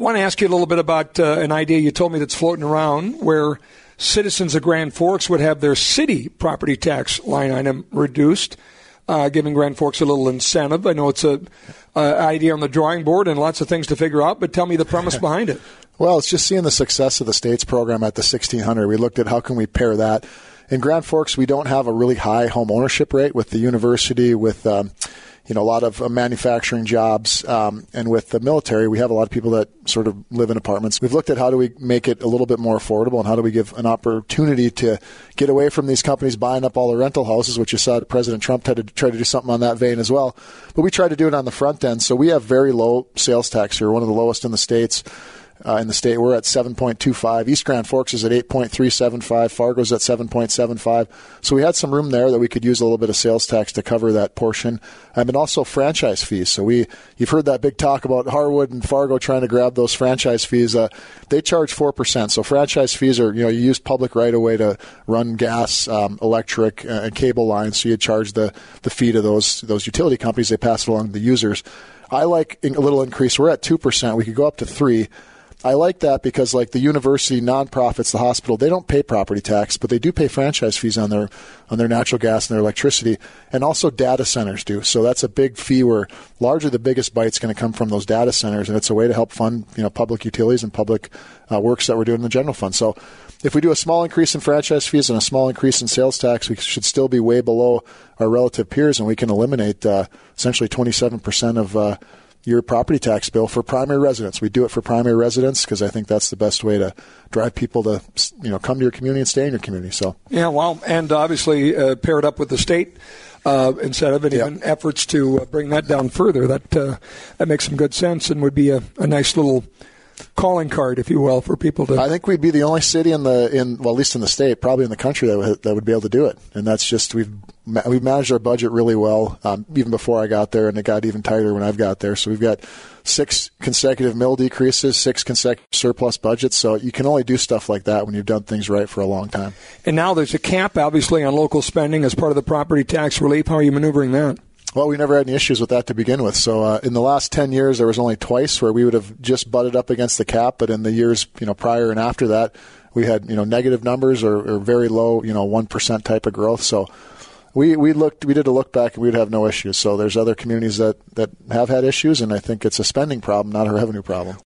want to ask you a little bit about an idea you told me that's floating around where citizens of Grand Forks would have their city property tax line item reduced, giving Grand Forks a little incentive. I know it's an idea on the drawing board and lots of things to figure out, but tell me the premise behind it. Well, it's just seeing the success of the state's program at the 1600. We looked at how can we pair that. In Grand Forks, we don't have a really high home ownership rate with the university, with a lot of manufacturing jobs, and with the military, we have a lot of people that sort of live in apartments. We've looked at how do we make it a little bit more affordable and how do we give an opportunity to get away from these companies buying up all the rental houses, which you saw President Trump had to try to do something on that vein as well. But we try to do it on the front end. So we have very low sales tax here, one of the lowest in the states. In the state, we're at 7.25. East Grand Forks is at 8.375. Fargo's at 7.75. So we had some room there that we could use a little bit of sales tax to cover that portion. And also franchise fees. So you've heard that big talk about Harwood and Fargo trying to grab those franchise fees. They charge 4%. So franchise fees are, you use public right of way to run gas, electric, and cable lines. So you charge the fee to those utility companies. They pass it along to the users. I like a little increase. We're at 2%. We could go up to 3%. I like that because, like the university, nonprofits, the hospital, they don't pay property tax, but they do pay franchise fees on their natural gas and their electricity, and also data centers do. So that's a big fee where largely the biggest bite's going to come from those data centers, and it's a way to help fund public utilities and public works that we're doing in the general fund. So if we do a small increase in franchise fees and a small increase in sales tax, we should still be way below our relative peers, and we can eliminate essentially 27% of your property tax bill for primary residents. We do it for primary residents because I think that's the best way to drive people to come to your community and stay in your community. So yeah, well, and obviously pair it up with the state incentive and even efforts to bring that down further. That makes some good sense and would be a nice little calling card, if you will, for people to. I think we'd be the only city at least in the state, probably in the country, that would be able to do it. And that's just we've managed our budget really well, even before I got there, and it got even tighter when I've got there. So we've got 6 consecutive mill decreases, 6 consecutive surplus budgets. So you can only do stuff like that when you've done things right for a long time. And now there's a cap, obviously, on local spending as part of the property tax relief. How are you maneuvering that? Well, we never had any issues with that to begin with. So in the last 10 years, there was only twice where we would have just butted up against the cap. But in the years prior and after that, we had negative numbers or very low 1% type of growth. So we did a look back and we'd have no issues. So there's other communities that have had issues, and I think it's a spending problem, not a revenue problem.